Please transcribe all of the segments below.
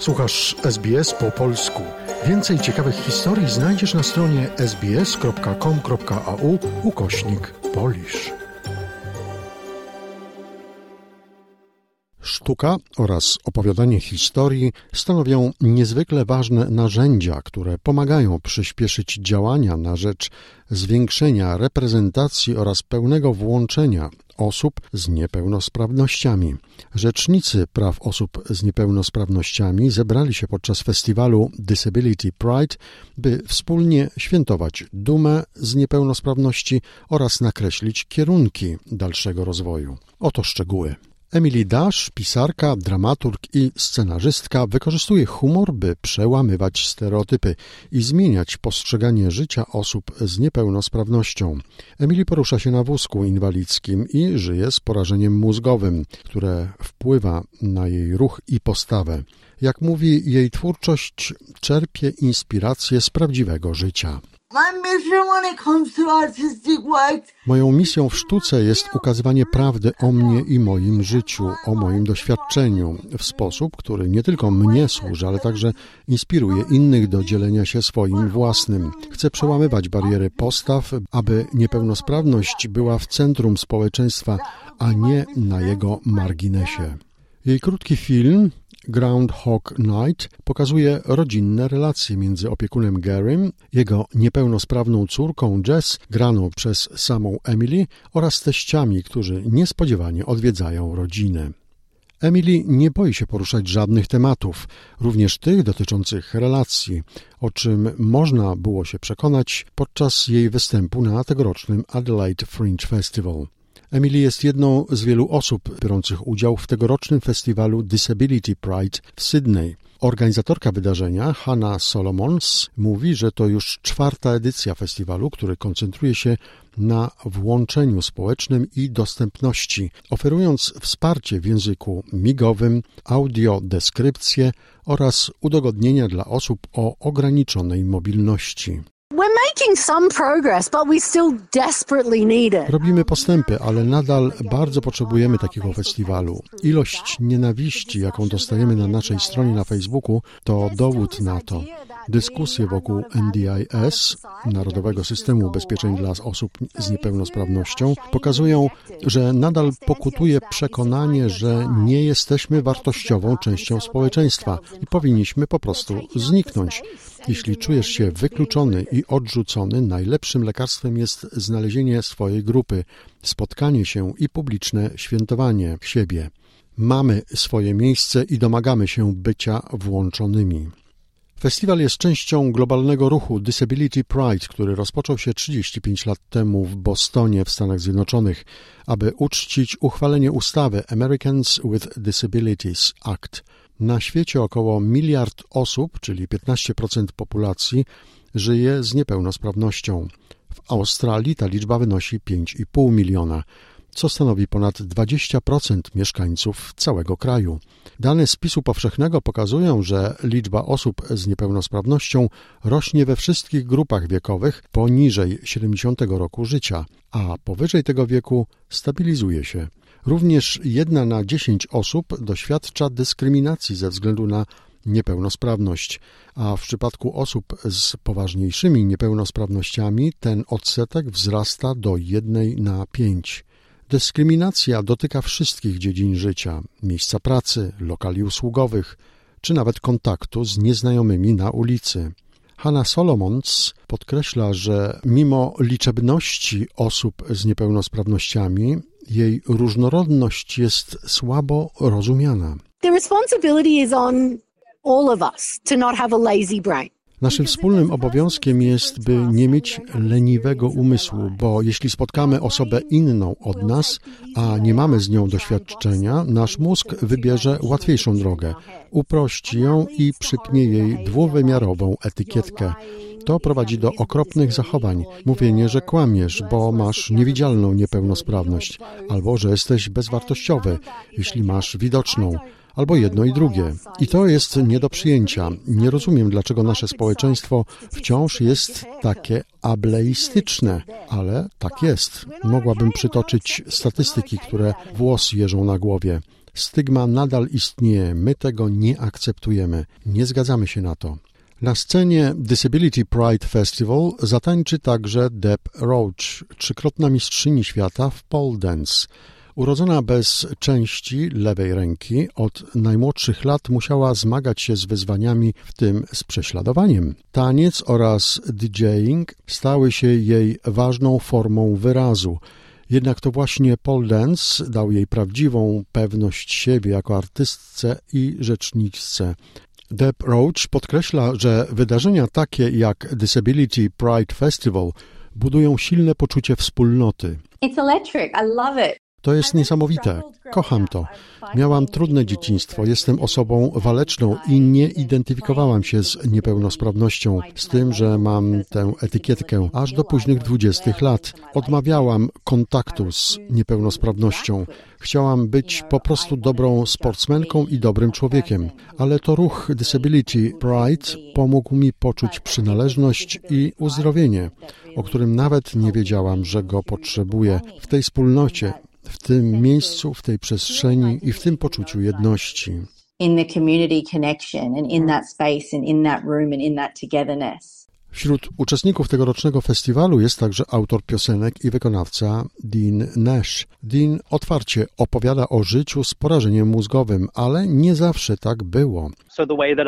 Słuchasz SBS po polsku. Więcej ciekawych historii znajdziesz na stronie sbs.com.au/Polish. Sztuka oraz opowiadanie historii stanowią niezwykle ważne narzędzia, które pomagają przyspieszyć działania na rzecz zwiększenia reprezentacji oraz pełnego włączenia osób z niepełnosprawnościami. Rzecznicy praw osób z niepełnosprawnościami zebrali się podczas festiwalu Disability Pride, by wspólnie świętować dumę z niepełnosprawności oraz nakreślić kierunki dalszego rozwoju. Oto szczegóły. Emily Dash, pisarka, dramaturg i scenarzystka, wykorzystuje humor, by przełamywać stereotypy i zmieniać postrzeganie życia osób z niepełnosprawnością. Emily porusza się na wózku inwalidzkim i żyje z porażeniem mózgowym, które wpływa na jej ruch i postawę. Jak mówi, jej twórczość czerpie inspirację z prawdziwego życia. Moją misją w sztuce jest ukazywanie prawdy o mnie i moim życiu, o moim doświadczeniu w sposób, który nie tylko mnie służy, ale także inspiruje innych do dzielenia się swoim własnym. Chcę przełamywać bariery postaw, aby niepełnosprawność była w centrum społeczeństwa, a nie na jego marginesie. Jej krótki film Groundhog Night pokazuje rodzinne relacje między opiekunem Garym, jego niepełnosprawną córką Jess, graną przez samą Emily, oraz teściami, którzy niespodziewanie odwiedzają rodzinę. Emily nie boi się poruszać żadnych tematów, również tych dotyczących relacji, o czym można było się przekonać podczas jej występu na tegorocznym Adelaide Fringe Festival. Emily jest jedną z wielu osób biorących udział w tegorocznym festiwalu Disability Pride w Sydney. Organizatorka wydarzenia, Hannah Solomons, mówi, że to już 4. edycja festiwalu, który koncentruje się na włączeniu społecznym i dostępności, oferując wsparcie w języku migowym, audiodeskrypcje oraz udogodnienia dla osób o ograniczonej mobilności. Robimy postępy, ale nadal bardzo potrzebujemy takiego festiwalu. Ilość nienawiści, jaką dostajemy na naszej stronie na Facebooku, to dowód na to. Dyskusje wokół NDIS, Narodowego Systemu Ubezpieczeń dla Osób z Niepełnosprawnością, pokazują, że nadal pokutuje przekonanie, że nie jesteśmy wartościową częścią społeczeństwa i powinniśmy po prostu zniknąć. Jeśli czujesz się wykluczony i odrzucony, najlepszym lekarstwem jest znalezienie swojej grupy, spotkanie się i publiczne świętowanie siebie. Mamy swoje miejsce i domagamy się bycia włączonymi. Festiwal jest częścią globalnego ruchu Disability Pride, który rozpoczął się 35 lat temu w Bostonie w Stanach Zjednoczonych, aby uczcić uchwalenie ustawy Americans with Disabilities Act. Na świecie około 1 miliard osób, czyli 15% populacji, żyje z niepełnosprawnością. W Australii ta liczba wynosi 5,5 miliona, co stanowi ponad 20% mieszkańców całego kraju. Dane spisu powszechnego pokazują, że liczba osób z niepełnosprawnością rośnie we wszystkich grupach wiekowych poniżej 70 roku życia, a powyżej tego wieku stabilizuje się. Również 1 na 10 osób doświadcza dyskryminacji ze względu na niepełnosprawność, a w przypadku osób z poważniejszymi niepełnosprawnościami ten odsetek wzrasta do 1 na 5. Dyskryminacja dotyka wszystkich dziedzin życia, miejsca pracy, lokali usługowych, czy nawet kontaktu z nieznajomymi na ulicy. Hannah Solomons podkreśla, że mimo liczebności osób z niepełnosprawnościami, jej różnorodność jest słabo rozumiana. The responsibility is on all of us to not have a lazy brain. Naszym wspólnym obowiązkiem jest, by nie mieć leniwego umysłu, bo jeśli spotkamy osobę inną od nas, a nie mamy z nią doświadczenia, nasz mózg wybierze łatwiejszą drogę, uprości ją i przypnie jej dwuwymiarową etykietkę. To prowadzi do okropnych zachowań. Mówienie, że kłamiesz, bo masz niewidzialną niepełnosprawność, albo że jesteś bezwartościowy, jeśli masz widoczną. Albo jedno i drugie. I to jest nie do przyjęcia. Nie rozumiem, dlaczego nasze społeczeństwo wciąż jest takie ableistyczne, ale tak jest. Mogłabym przytoczyć statystyki, które włos jeżą na głowie. Stygma nadal istnieje, my tego nie akceptujemy, nie zgadzamy się na to. Na scenie Disability Pride Festival zatańczy także Deb Roach, trzykrotna mistrzyni świata w pole dance. Urodzona bez części lewej ręki, od najmłodszych lat musiała zmagać się z wyzwaniami, w tym z prześladowaniem. Taniec oraz DJing stały się jej ważną formą wyrazu. Jednak to właśnie pole dance dał jej prawdziwą pewność siebie jako artystce i rzeczniczce. Deb Roach podkreśla, że wydarzenia takie jak Disability Pride Festival budują silne poczucie wspólnoty. It's electric. I love it. To jest niesamowite. Kocham to. Miałam trudne dzieciństwo, jestem osobą waleczną i nie identyfikowałam się z niepełnosprawnością, z tym, że mam tę etykietkę aż do późnych 20 lat. Odmawiałam kontaktu z niepełnosprawnością. Chciałam być po prostu dobrą sportsmenką i dobrym człowiekiem, ale to ruch Disability Pride pomógł mi poczuć przynależność i uzdrowienie, o którym nawet nie wiedziałam, że go potrzebuję w tej wspólnocie, w tym miejscu, w tej przestrzeni i w tym poczuciu jedności. In the community connection and in that space and in that room and in that togetherness. Wśród uczestników tegorocznego festiwalu jest także autor piosenek i wykonawca Dean Nash. Dean otwarcie opowiada o życiu z porażeniem mózgowym, ale nie zawsze tak było. So the way that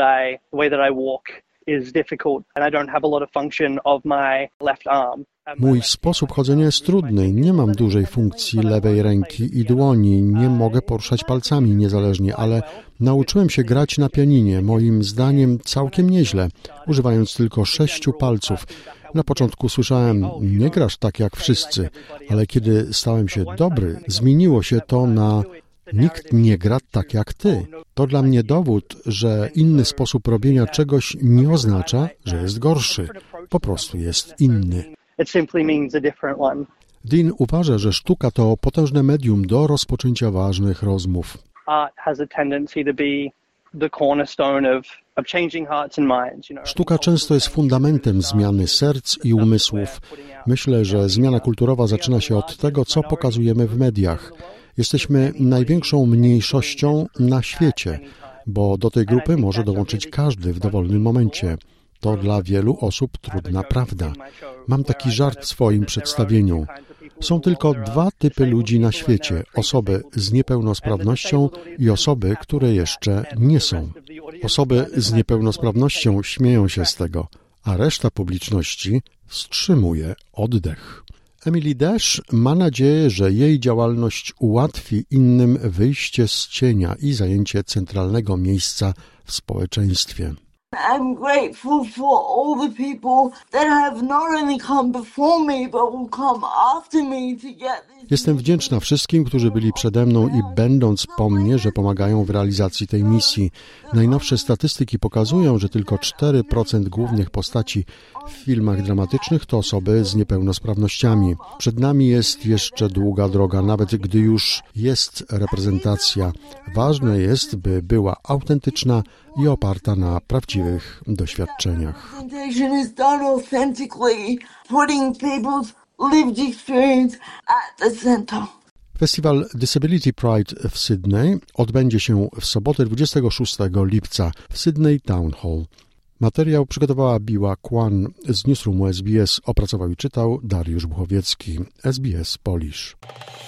I walk is difficult and I don't have a lot of function of my left arm. Mój sposób chodzenia jest trudny, nie mam dużej funkcji lewej ręki i dłoni, nie mogę poruszać palcami niezależnie, ale nauczyłem się grać na pianinie, moim zdaniem całkiem nieźle, używając tylko 6 palców. Na początku słyszałem, nie grasz tak jak wszyscy, ale kiedy stałem się dobry, zmieniło się to na nikt nie gra tak jak ty. To dla mnie dowód, że inny sposób robienia czegoś nie oznacza, że jest gorszy, po prostu jest inny. It simply means a different one. Dean uważa, że sztuka to potężne medium do rozpoczęcia ważnych rozmów. Art has a tendency to be the cornerstone of changing hearts and minds. Sztuka często jest fundamentem zmiany serc i umysłów. Myślę, że zmiana kulturowa zaczyna się od tego, co pokazujemy w mediach. Jesteśmy największą mniejszością na świecie, bo do tej grupy może dołączyć każdy w dowolnym momencie. To dla wielu osób trudna prawda. Mam taki żart w swoim przedstawieniu. Są tylko 2 typy ludzi na świecie. Osoby z niepełnosprawnością i osoby, które jeszcze nie są. Osoby z niepełnosprawnością śmieją się z tego, a reszta publiczności wstrzymuje oddech. Emily Dash ma nadzieję, że jej działalność ułatwi innym wyjście z cienia i zajęcie centralnego miejsca w społeczeństwie. I'm grateful for all the people that have not only come before me, but will come after me to get this. Jestem wdzięczna wszystkim, którzy byli przede mną i będąc po mnie, że pomagają w realizacji tej misji. Najnowsze statystyki pokazują, że tylko 4% głównych postaci w filmach dramatycznych to osoby z niepełnosprawnościami. Przed nami jest jeszcze długa droga, nawet gdy już jest reprezentacja. Ważne jest, by była autentyczna i oparta na prawdziwych doświadczeniach. Representation is done authentically, putting people's lived experience at the center. Festiwal Disability Pride w Sydney odbędzie się w sobotę 26 lipca w Sydney Town Hall. Materiał przygotowała Biła Kwan z Newsroomu SBS, opracował i czytał Dariusz Buchowiecki, SBS Polish.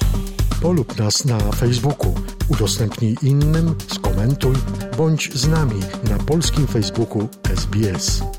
Polub nas na Facebooku, udostępnij innym, skomentuj, bądź z nami na polskim Facebooku SBS.